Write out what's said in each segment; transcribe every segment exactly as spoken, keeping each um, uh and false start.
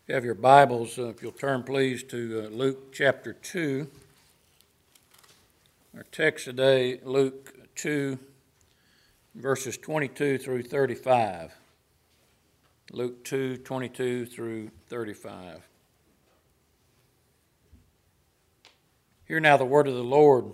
If you have your Bibles, uh, if you'll turn please to uh, Luke chapter two. Our text today, Luke two, verses twenty-two through thirty-five. Luke two, twenty-two through thirty-five. Hear now the word of the Lord.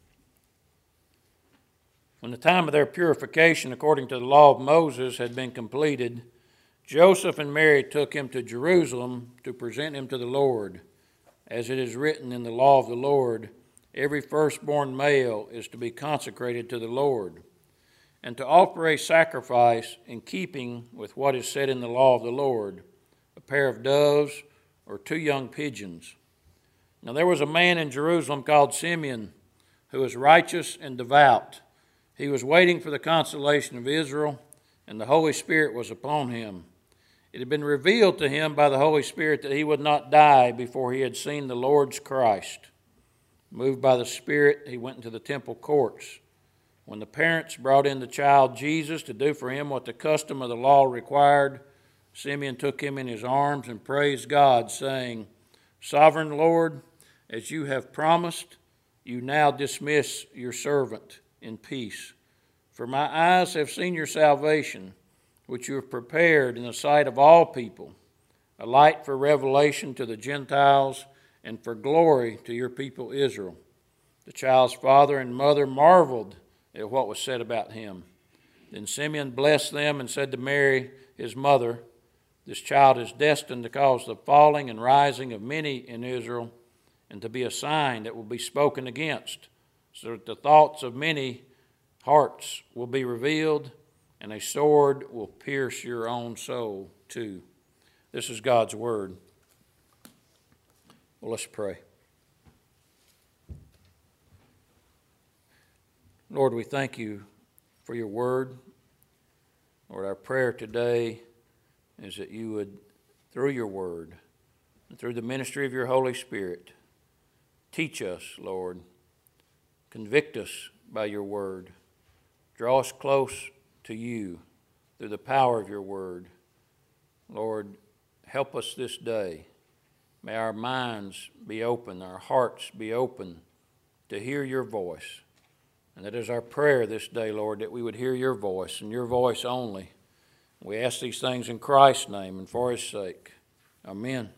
When the time of their purification according to the law of Moses had been completed, Joseph and Mary took him to Jerusalem to present him to the Lord. As it is written in the law of the Lord, every firstborn male is to be consecrated to the Lord, and to offer a sacrifice in keeping with what is said in the law of the Lord, a pair of doves or two young pigeons. Now there was a man in Jerusalem called Simeon, who was righteous and devout. He was waiting for the consolation of Israel, and the Holy Spirit was upon him. It had been revealed to him by the Holy Spirit that he would not die before he had seen the Lord's Christ. Moved by the Spirit, he went into the temple courts. When the parents brought in the child Jesus to do for him what the custom of the law required, Simeon took him in his arms and praised God, saying, "Sovereign Lord, as you have promised, you now dismiss your servant in peace. For my eyes have seen your salvation, which you have prepared in the sight of all people, a light for revelation to the Gentiles and for glory to your people Israel." The child's father and mother marveled at what was said about him. Then Simeon blessed them and said to Mary, his mother, "This child is destined to cause the falling and rising of many in Israel, and to be a sign that will be spoken against, so that the thoughts of many hearts will be revealed, and a sword will pierce your own soul too." This is God's word. Well, let's pray. Lord, we thank you for your word. Lord, our prayer today is that you would, through your word and through the ministry of your Holy Spirit, teach us, Lord. Convict us by your word. Draw us close to you through the power of your word. Lord, help us this day. May our minds be open, our hearts be open to hear your voice. And that is our prayer this day, Lord, that we would hear your voice and your voice only. We ask these things in Christ's name and for his sake. Amen.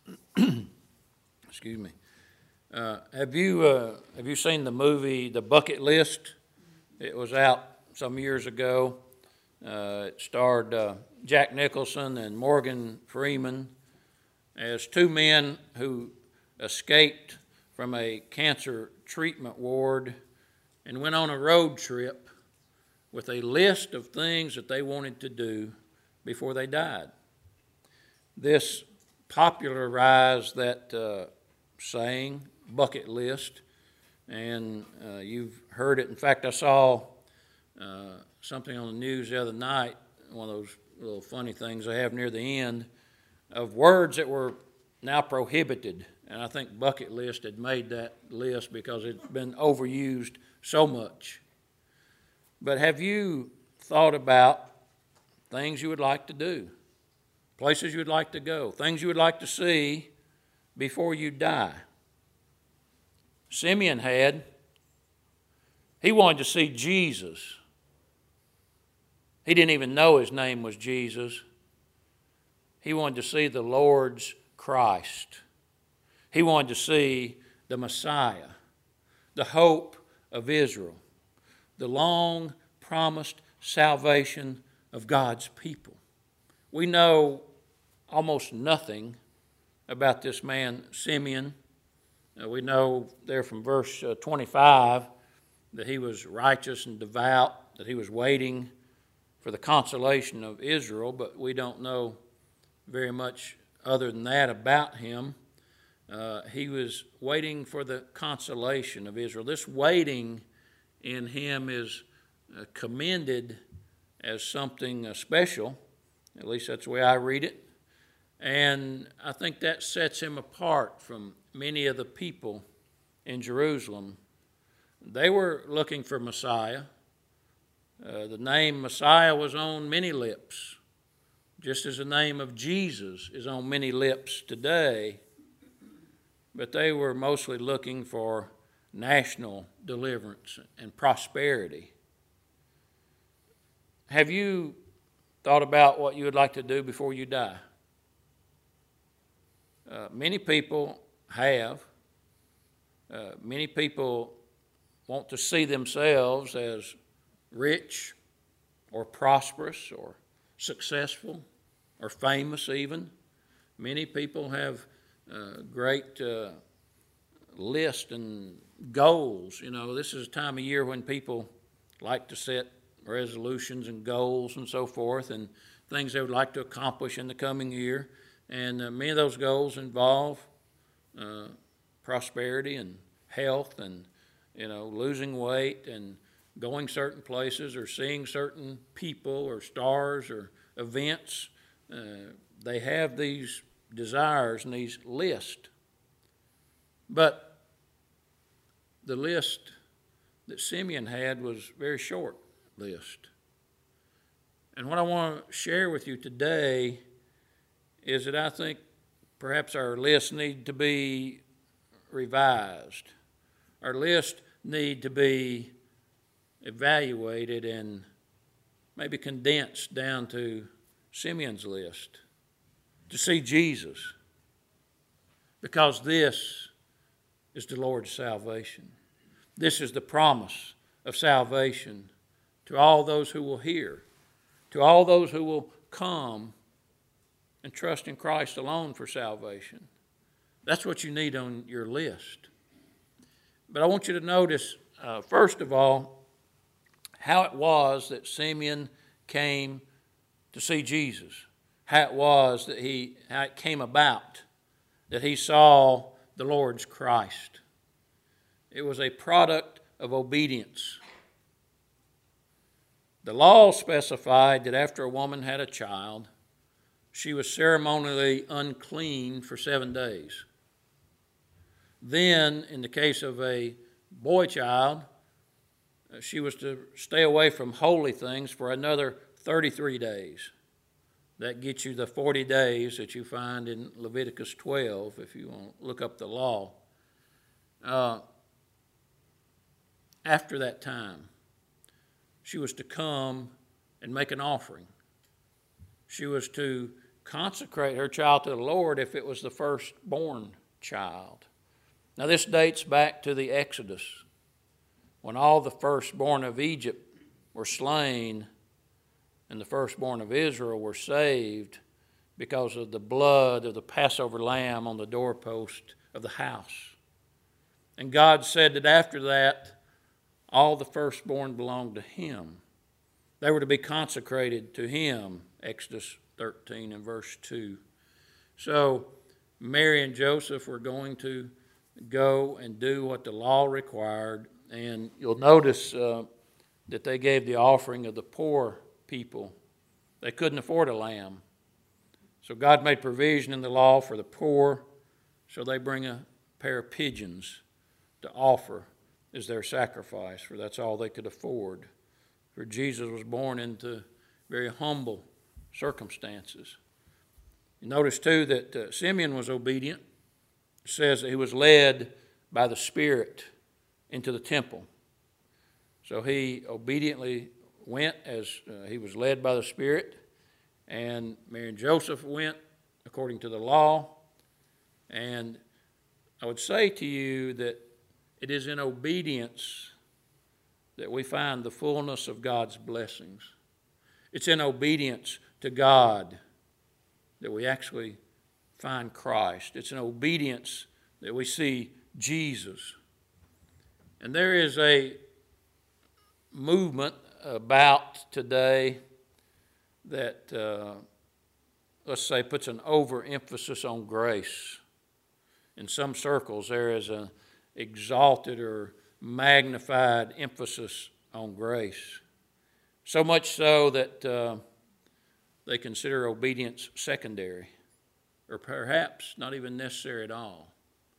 Excuse me. Uh, have you uh, have you seen the movie The Bucket List? It was out some years ago. Uh, it starred uh, Jack Nicholson and Morgan Freeman as two men who escaped from a cancer treatment ward and went on a road trip with a list of things that they wanted to do before they died. This popularized that uh, saying, bucket list, and uh, you've heard it. In fact, I saw uh, something on the news the other night, one of those little funny things they have near the end, of words that were now prohibited. And I think bucket list had made that list because it's been overused so much. But have you thought about things you would like to do, places you would like to go, things you would like to see before you die? Simeon had. He wanted to see Jesus. He didn't even know his name was Jesus. He wanted to see the Lord's Christ. He wanted to see the Messiah, the hope of Israel, the long-promised salvation of God's people. We know almost nothing about this man, Simeon. Uh, we know there from verse uh, twenty-five that he was righteous and devout, that he was waiting for the consolation of Israel, but we don't know very much other than that about him. Uh, he was waiting for the consolation of Israel. This waiting in him is uh, commended as something uh, special. At least that's the way I read it. And I think that sets him apart from many of the people in Jerusalem. They were looking for Messiah. Uh, the name Messiah was on many lips. just as the name of Jesus is on many lips today, but they were mostly looking for national deliverance and prosperity. Have you thought about what you would like to do before you die? Uh, many people have. Uh, many people want to see themselves as rich or prosperous or successful or famous even. Many people have uh, great uh, lists and goals. You know, this is a time of year when people like to set resolutions and goals and so forth and things they would like to accomplish in the coming year. And uh, many of those goals involve uh, prosperity and health and, you know, losing weight and going certain places or seeing certain people or stars or events. Uh, they have these desires and these lists. But the list that Simeon had was a very short list. And what I want to share with you today is that I think perhaps our lists need to be revised. Our lists need to be evaluated and maybe condensed down to Simeon's list, to see Jesus, because this is the Lord's salvation. This is the promise of salvation to all those who will hear, to all those who will come and trust in Christ alone for salvation. That's what you need on your list. But I want you to notice, uh, first of all, how it was that Simeon came to see Jesus, how it was that he, how it came about that he saw the Lord's Christ. It was a product of obedience. The law specified that after a woman had a child, she was ceremonially unclean for seven days. Then, in the case of a boy child, she was to stay away from holy things for another thirty-three days. That gets you the forty days that you find in Leviticus twelve, if you want to look up the law. Uh, after that time, she was to come and make an offering. She was to consecrate her child to the Lord if it was the firstborn child. Now, this dates back to the Exodus, when all the firstborn of Egypt were slain and the firstborn of Israel were saved because of the blood of the Passover lamb on the doorpost of the house. And God said that after that, all the firstborn belonged to Him. They were to be consecrated to Him, Exodus thirteen and verse two. So Mary and Joseph were going to go and do what the law required. And you'll notice uh, that they gave the offering of the poor people. They couldn't afford a lamb. So God made provision in the law for the poor. So they bring a pair of pigeons to offer as their sacrifice, for that's all they could afford. For Jesus was born into very humble circumstances. You notice too that uh, Simeon was obedient. It says that he was led by the Spirit into the temple. So he obediently went as uh, he was led by the Spirit, and Mary and Joseph went according to the law. And I would say to you that it is in obedience that we find the fullness of God's blessings. It's in obedience to God that we actually find Christ. It's in obedience that we see Jesus. And there is a movement about today that, uh, let's say, puts an overemphasis on grace. In some circles, there is an exalted or magnified emphasis on grace. So much so that uh, they consider obedience secondary, or perhaps not even necessary at all.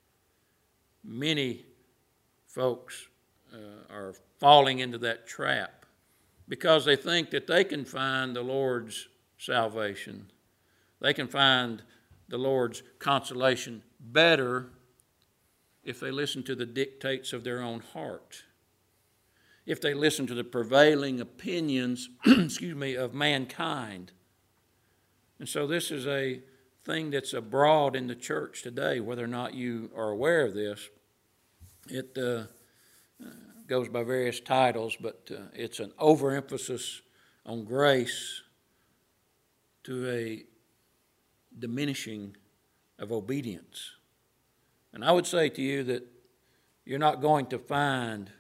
Many folks uh, are falling into that trap because they think that they can find the Lord's salvation. They can find the Lord's consolation better if they listen to the dictates of their own heart, if they listen to the prevailing opinions, excuse me, of mankind. And so this is a thing that's abroad in the church today, whether or not you are aware of this. It uh, goes by various titles, but uh, it's an overemphasis on grace to a diminishing of obedience. And I would say to you that you're not going to find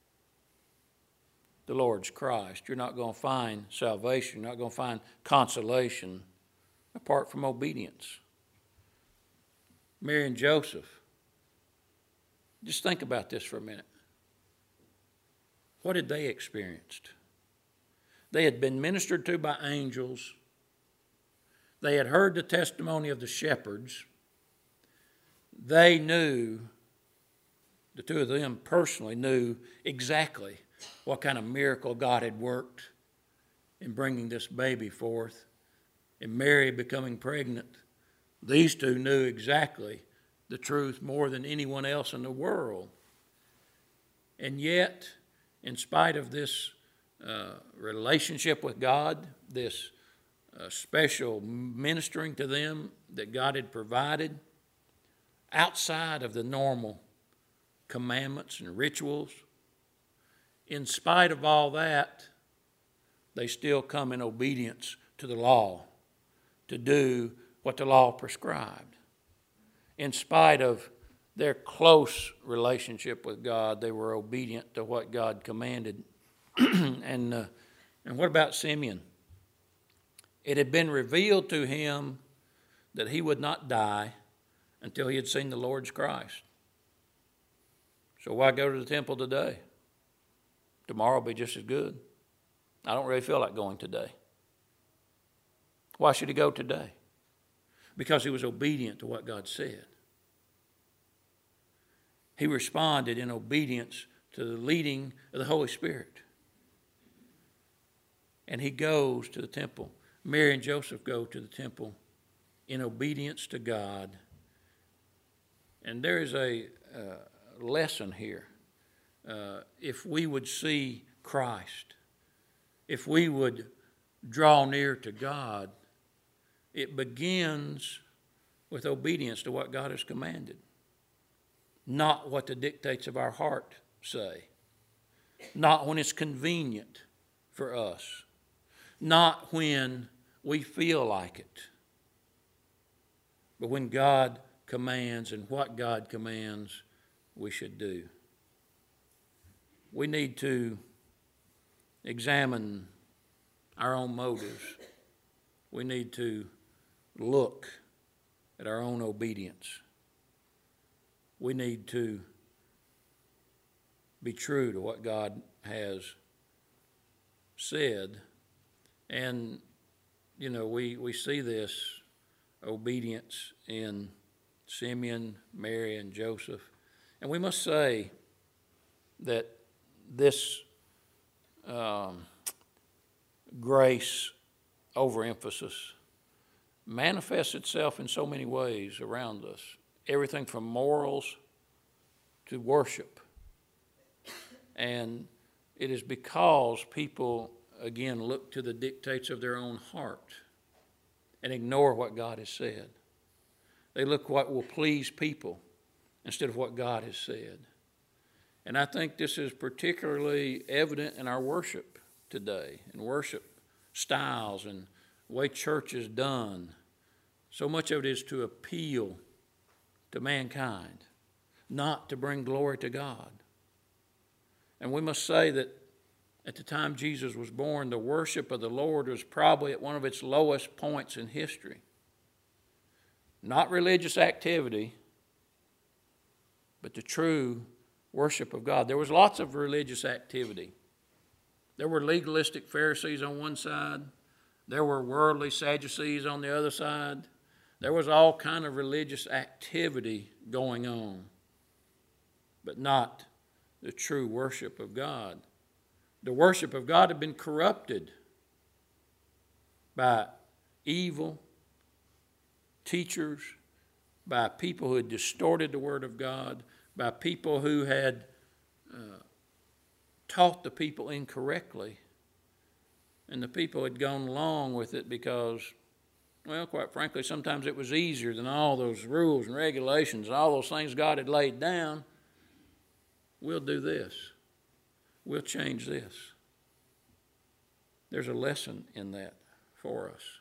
the Lord's Christ. You're not going to find salvation. You're not going to find consolation apart from obedience. Mary and Joseph, just think about this for a minute. What had they experienced? They had been ministered to by angels. They had heard the testimony of the shepherds. They knew, the two of them personally knew exactly what kind of miracle God had worked in bringing this baby forth. And Mary becoming pregnant, these two knew exactly the truth more than anyone else in the world. And yet, in spite of this uh, relationship with God, this uh, special ministering to them that God had provided, outside of the normal commandments and rituals, in spite of all that, they still come in obedience to the law, to do what the law prescribed. In spite of their close relationship with God, they were obedient to what God commanded. and, uh, and what about Simeon? It had been revealed to him that he would not die until he had seen the Lord's Christ. So why go to the temple today? Tomorrow will be just as good. I don't really feel like going today. Why should he go today? Because he was obedient to what God said. He responded in obedience to the leading of the Holy Spirit. And he goes to the temple. Mary and Joseph go to the temple in obedience to God. And there is a uh, lesson here. Uh, if we would see Christ, if we would draw near to God, it begins with obedience to what God has commanded, not what the dictates of our heart say, not when it's convenient for us, not when we feel like it, but when God commands and what God commands we should do. We need to examine our own motives. We need to look at our own obedience. We need to be true to what God has said. And, you know, we, we see this obedience in Simeon, Mary, and Joseph. And we must say that this um, grace overemphasis manifests itself in so many ways around us. Everything from morals to worship. And it is because people, again, look to the dictates of their own heart and ignore what God has said. They look what will please people instead of what God has said. And I think this is particularly evident in our worship today, in worship styles and the way church is done. So much of it is to appeal to mankind, not to bring glory to God. And we must say that at the time Jesus was born, the worship of the Lord was probably at one of its lowest points in history. Not religious activity, but the true worship of God. There was lots of religious activity. There were legalistic Pharisees on one side. There were worldly Sadducees on the other side. There was all kind of religious activity going on, but not the true worship of God. The worship of God had been corrupted by evil teachers, by people who had distorted the Word of God, by people who had uh, taught the people incorrectly. And the people had gone along with it because, well, quite frankly, sometimes it was easier than all those rules and regulations and all those things God had laid down. We'll do this. We'll change this. There's a lesson in that for us.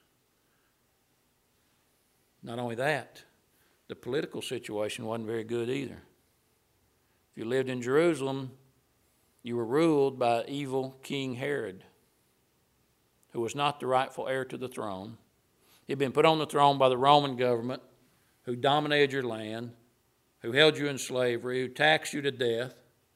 Not only that, the political situation wasn't very good either. If you lived in Jerusalem, you were ruled by evil King Herod, who was not the rightful heir to the throne. He had been put on the throne by the Roman government, who dominated your land, who held you in slavery, who taxed you to death.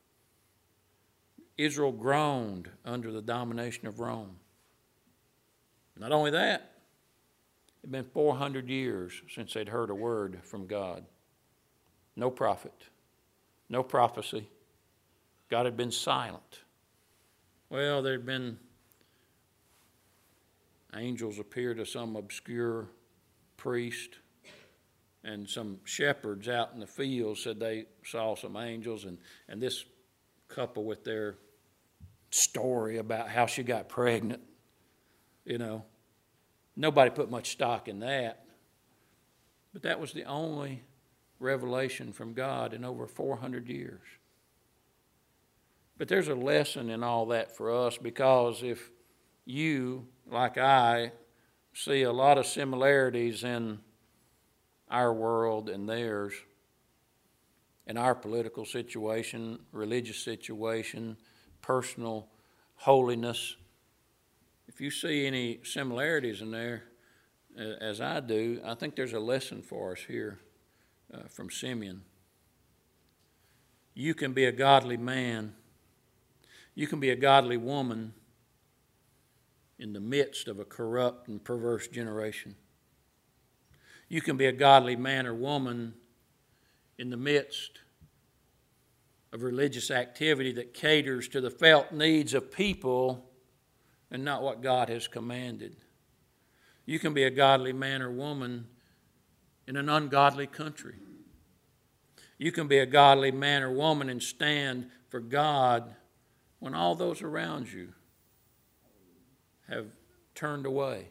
Israel groaned under the domination of Rome. Not only that, it had been four hundred years since they'd heard a word from God. No prophet, no prophecy. God had been silent. Well, there'd been angels appear to some obscure priest, and some shepherds out in the field said they saw some angels, and, and this couple with their story about how she got pregnant, you know, nobody put much stock in that. But that was the only revelation from God in over four hundred years. But there's a lesson in all that for us, because if you, like I, see a lot of similarities in our world and theirs, in our political situation, religious situation, personal holiness, if you see any similarities in there, as I do, I think there's a lesson for us here uh, from Simeon. You can be a godly man. You can be a godly woman in the midst of a corrupt and perverse generation. You can be a godly man or woman in the midst of religious activity that caters to the felt needs of people and not what God has commanded. You can be a godly man or woman in an ungodly country. You can be a godly man or woman and stand for God when all those around you have turned away.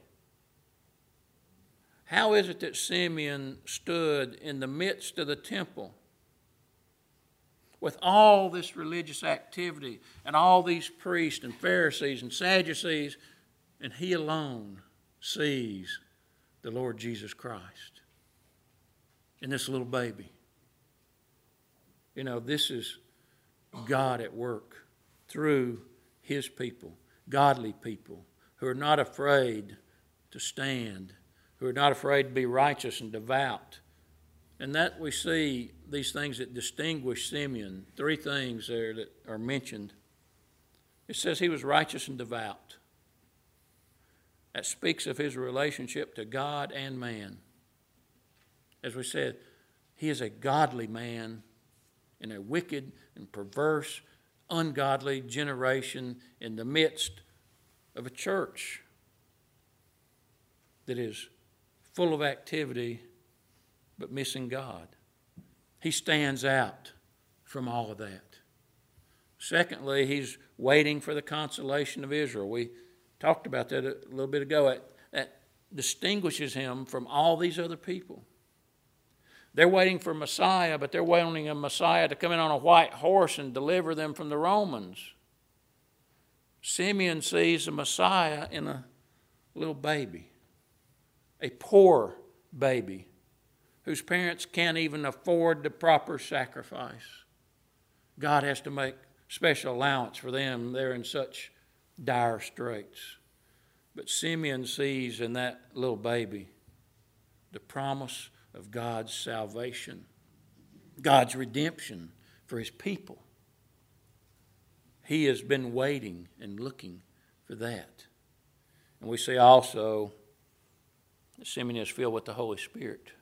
How is it that Simeon stood in the midst of the temple with all this religious activity and all these priests and Pharisees and Sadducees, and he alone sees the Lord Jesus Christ in this little baby? You know, this is God at work through his people, godly people, who are not afraid to stand, who are not afraid to be righteous and devout. And that we see these things that distinguish Simeon, three things there that are mentioned. It says he was righteous and devout. That speaks of his relationship to God and man. As we said, he is a godly man in a wicked and perverse, ungodly generation in the midst of a church that is full of activity but missing God. He stands out from all of that. Secondly, he's waiting for the consolation of Israel. We talked about that a little bit ago. That, that distinguishes him from all these other people. They're waiting for Messiah, but they're waiting a Messiah to come in on a white horse and deliver them from the Romans. Simeon sees the Messiah in a little baby, a poor baby, whose parents can't even afford the proper sacrifice. God has to make special allowance for them. They're in such dire straits. But Simeon sees in that little baby the promise of God's salvation, God's redemption for his people. He has been waiting and looking for that. And we see also that Simeon is filled with the Holy Spirit.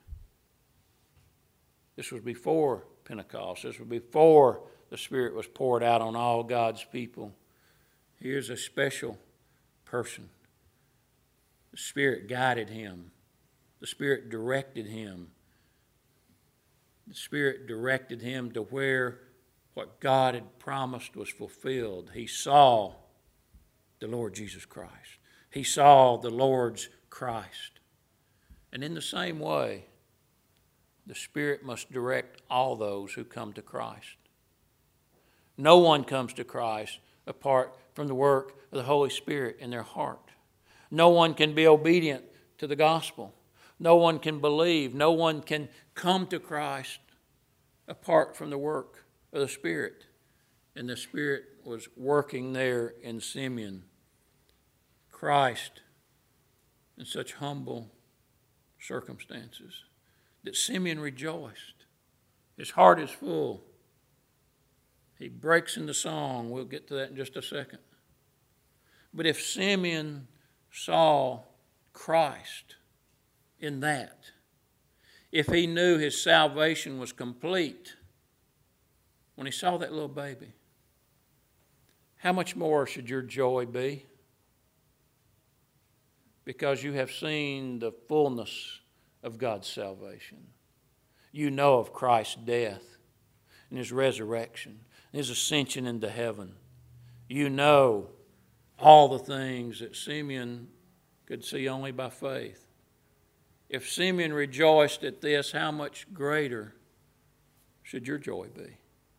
This was before Pentecost. This was before the Spirit was poured out on all God's people. Here's a special person The Spirit guided him. The Spirit directed him. The Spirit directed him to where what God had promised was fulfilled. He saw the Lord Jesus Christ. He saw the Lord's Christ. And in the same way, the Spirit must direct all those who come to Christ. No one comes to Christ apart from the work of the Holy Spirit in their heart. No one can be obedient to the gospel. No one can believe. No one can come to Christ apart from the work of the Spirit. And the Spirit was working there in Simeon. Christ, in such humble circumstances, that Simeon rejoiced. His heart is full. He breaks into song. We'll get to that in just a second. But if Simeon saw Christ in that, if he knew his salvation was complete when he saw that little baby, how much more should your joy be? Because you have seen the fullness of God's salvation. You know of Christ's death and his resurrection and his ascension into heaven. You know all the things that Simeon could see only by faith. If Simeon rejoiced at this, how much greater should your joy be?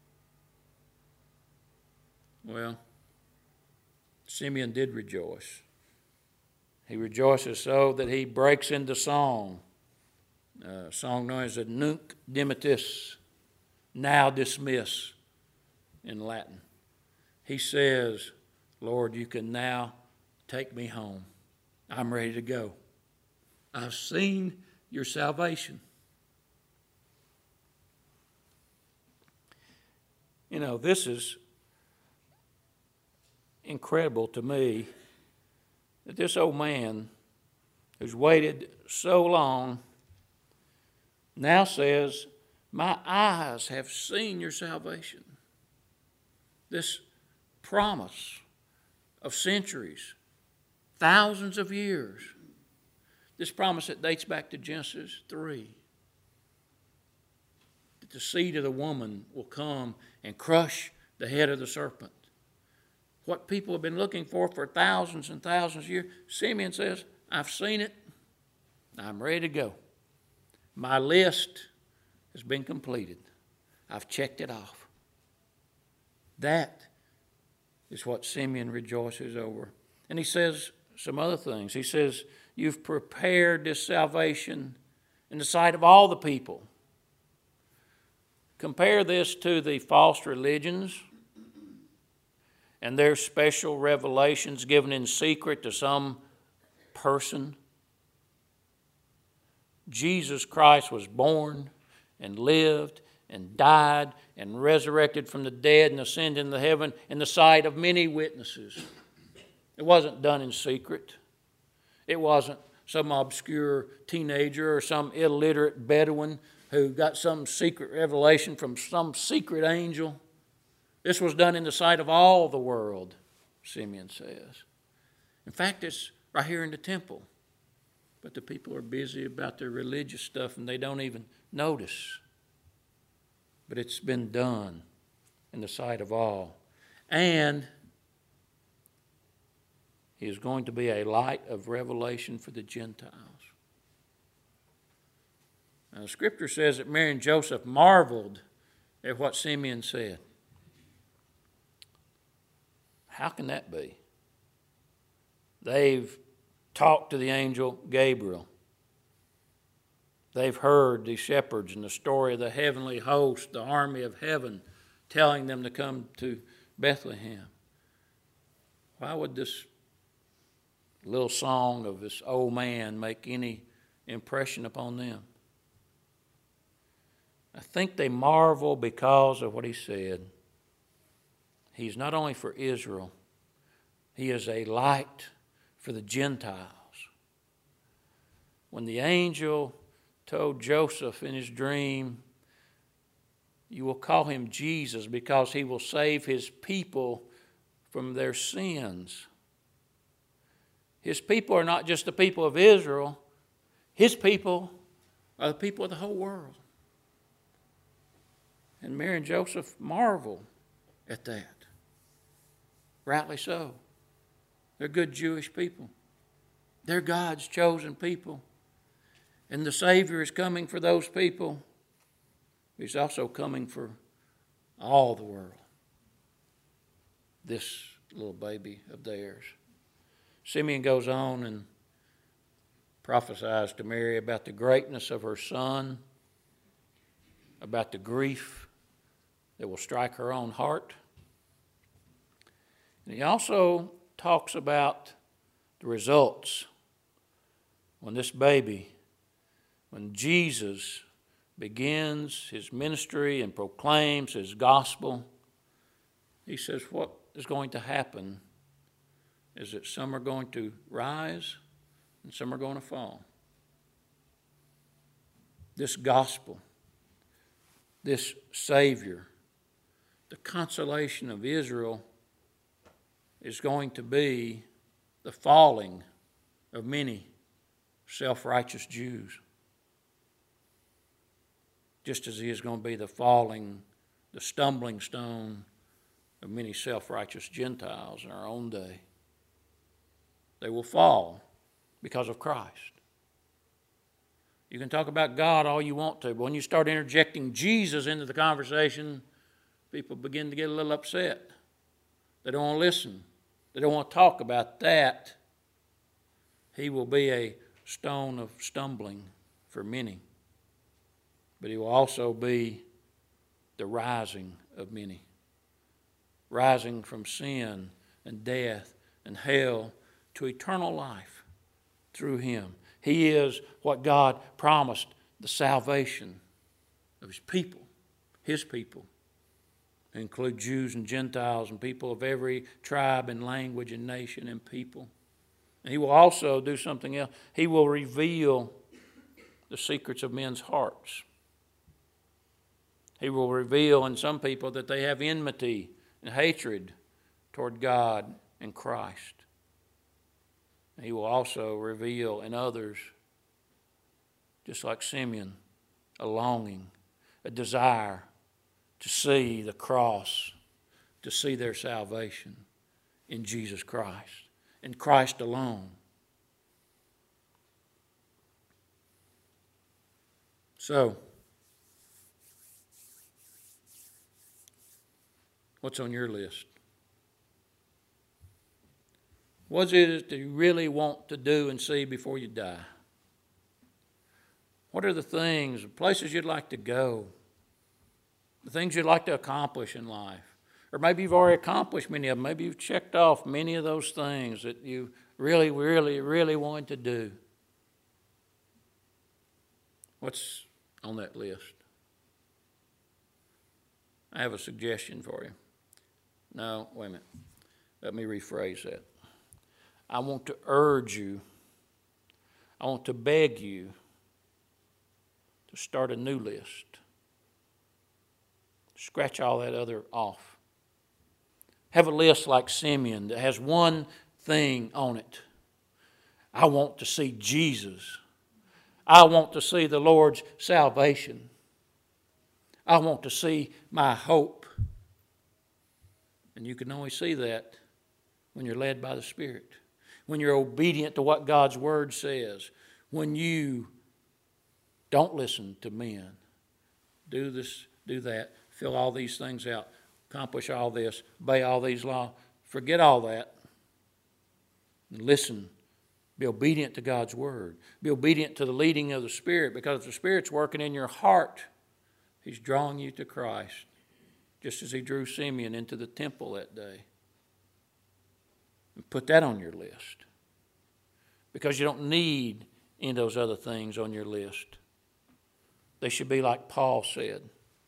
Well, Simeon did rejoice. He rejoices so that he breaks into song. A song known as the Nunc Dimittis, now dismiss in Latin. He says, Lord, you can now take me home. I'm ready to go. I've seen your salvation. You know, this is incredible to me that this old man who's waited so long now says, my eyes have seen your salvation. This promise of centuries, thousands of years, this promise that dates back to Genesis three, that the seed of the woman will come and crush the head of the serpent. What people have been looking for for thousands and thousands of years, Simeon says, I've seen it. I'm ready to go. My list has been completed. I've checked it off. That is what Simeon rejoices over. And he says some other things. He says, you've prepared this salvation in the sight of all the people. Compare this to the false religions and their special revelations given in secret to some person. Jesus Christ was born and lived and died and resurrected from the dead and ascended into heaven in the sight of many witnesses. It wasn't done in secret. It wasn't some obscure teenager or some illiterate Bedouin who got some secret revelation from some secret angel. This was done in the sight of all the world, Simeon says. In fact, it's right here in the temple. But the people are busy about their religious stuff and they don't even notice. But it's been done in the sight of all. And he is going to be a light of revelation for the Gentiles. Now, the scripture says that Mary and Joseph marveled at what Simeon said. How can that be? They've talked to the angel Gabriel. They've heard the shepherds and the story of the heavenly host, the army of heaven, telling them to come to Bethlehem. Why would this little song of this old man make any impression upon them? I think they marvel because of what he said. He's not only for Israel, he is a light for the Gentiles. When the angel told Joseph in his dream, you will call him Jesus because he will save his people from their sins. His people are not just the people of Israel. His people are the people of the whole world. And Mary and Joseph marvel at that. Rightly so. They're good Jewish people. They're God's chosen people. And the Savior is coming for those people. He's also coming for all the world. This little baby of theirs. Simeon goes on and prophesies to Mary about the greatness of her son, about the grief that will strike her own heart. And he also talks about the results when this baby, when Jesus begins his ministry and proclaims his gospel. He says what is going to happen is that some are going to rise and some are going to fall. This gospel, this Savior, the consolation of Israel is going to be the falling of many self-righteous Jews. Just as he is going to be the falling, the stumbling stone of many self-righteous Gentiles in our own day. They will fall because of Christ. You can talk about God all you want to, but when you start interjecting Jesus into the conversation, people begin to get a little upset. They don't want to listen. They don't want to talk about that. He will be a stone of stumbling for many, but he will also be the rising of many. Rising from sin and death and hell to eternal life through him. He is what God promised, the salvation of his people, his people. They include Jews and Gentiles and people of every tribe and language and nation and people. And he will also do something else. He will reveal the secrets of men's hearts. He will reveal in some people that they have enmity and hatred toward God and Christ. He will also reveal in others, just like Simeon, a longing, a desire to see the cross, to see their salvation in Jesus Christ, in Christ alone. So, what's on your list? What is it that you really want to do and see before you die? What are the things, the places you'd like to go? The things you'd like to accomplish in life? Or maybe you've already accomplished many of them. Maybe you've checked off many of those things that you really, really, really wanted to do. What's on that list? I have a suggestion for you. No, wait a minute. Let me rephrase that. I want to urge you, I want to beg you to start a new list. Scratch all that other off. Have a list like Simeon that has one thing on it. I want to see Jesus. I want to see the Lord's salvation. I want to see my hope. And you can only see that when you're led by the Spirit. When you're obedient to what God's Word says. When you don't listen to men. Do this, do that. Fill all these things out. Accomplish all this. Obey all these laws. Forget all that. And listen. Be obedient to God's Word. Be obedient to the leading of the Spirit. Because if the Spirit's working in your heart, He's drawing you to Christ. Just as He drew Simeon into the temple that day. And put that on your list. Because you don't need any of those other things on your list. They should be like Paul said.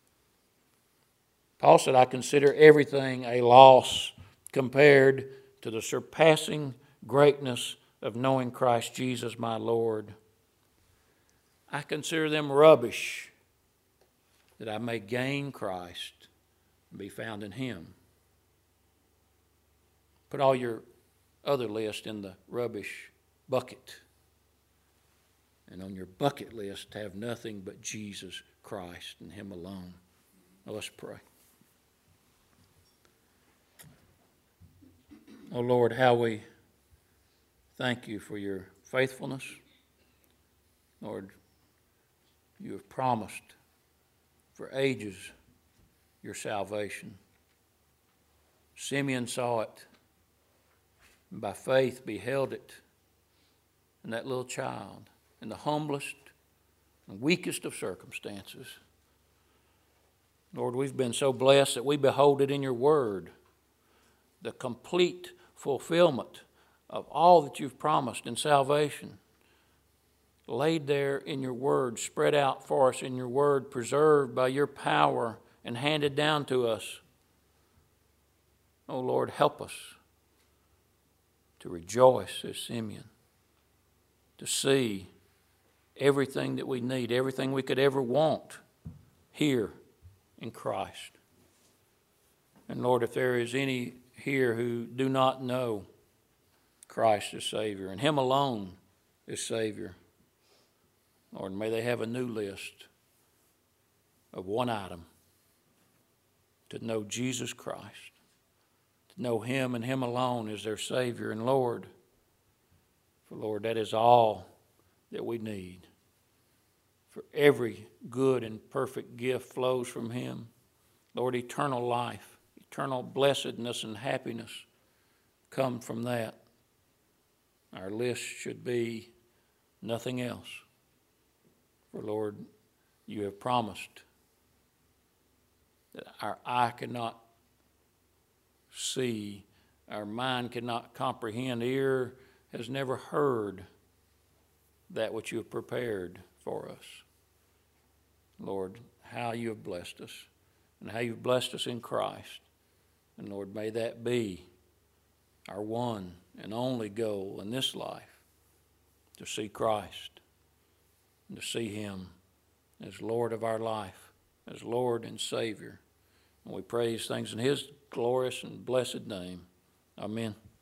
Paul said, I consider everything a loss compared to the surpassing greatness of knowing Christ Jesus my Lord. I consider them rubbish that I may gain Christ and be found in Him. Put all your other list in the rubbish bucket. And on your bucket list, have nothing but Jesus Christ and Him alone. Now let's pray. Oh Lord, how we thank You for Your faithfulness. Lord, You have promised for ages Your salvation. Simeon saw it, and by faith beheld it. And that little child, in the humblest and weakest of circumstances, Lord, we've been so blessed that we behold it in Your word, the complete fulfillment of all that You've promised in salvation, laid there in Your word, spread out for us in Your word, preserved by Your power and handed down to us. Oh Lord, help us to rejoice as Simeon, to see everything that we need, everything we could ever want here in Christ. And Lord, if there is any here who do not know Christ as Savior and Him alone as Savior, Lord, may they have a new list of one item: to know Jesus Christ, to know Him and Him alone as their Savior and Lord. For Lord, that is all that we need. For every good and perfect gift flows from Him. Lord, eternal life, eternal blessedness and happiness come from that. Our list should be nothing else. For Lord, You have promised that our eye cannot see, our mind cannot comprehend, ear has never heard that which You have prepared for us. Lord, how You have blessed us, and how You've blessed us in Christ. And Lord, may that be our one and only goal in this life, to see Christ and to see Him as Lord of our life, as Lord and Savior. And we praise things in His glorious and blessed name. Amen.